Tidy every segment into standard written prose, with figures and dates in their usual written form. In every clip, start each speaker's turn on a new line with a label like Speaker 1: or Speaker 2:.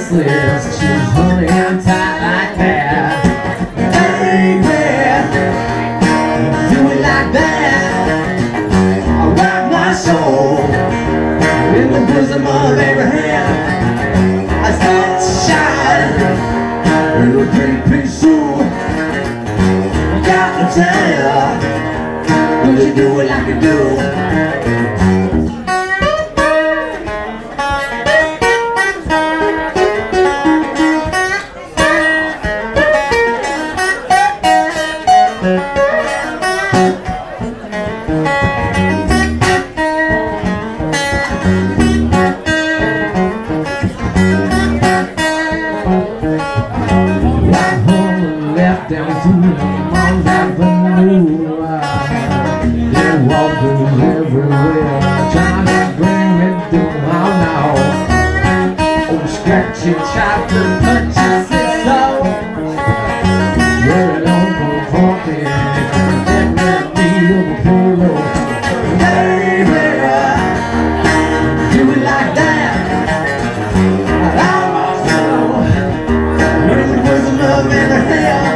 Speaker 1: priceless. She was honey and tight like that. Baby, do it like that. I rock my soul in the bosom of Abraham. I start to shine in a three-piece suit. I got to tell you, would you do it like you do? Down to Mount Avenue, there walkers everywhere, trying to bring me down now. Oh, scratchy chocolate punches it so. Very Uncle Funky, definitely a pillow. Baby, do it like that. I almost know when the bosom of Abraham.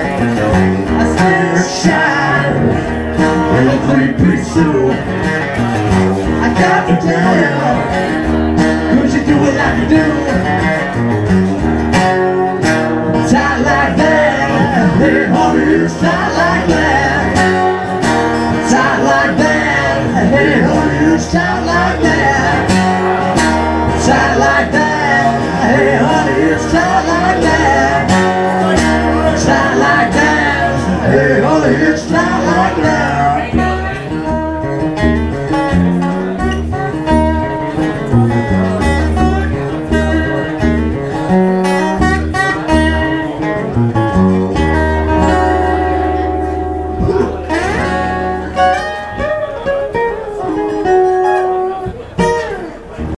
Speaker 1: In a three-piece suit, I got to tell you, could you do it like you do? Tight like that, hey honey, it's tight like that. Tight like that, hey honey, it's tight like that.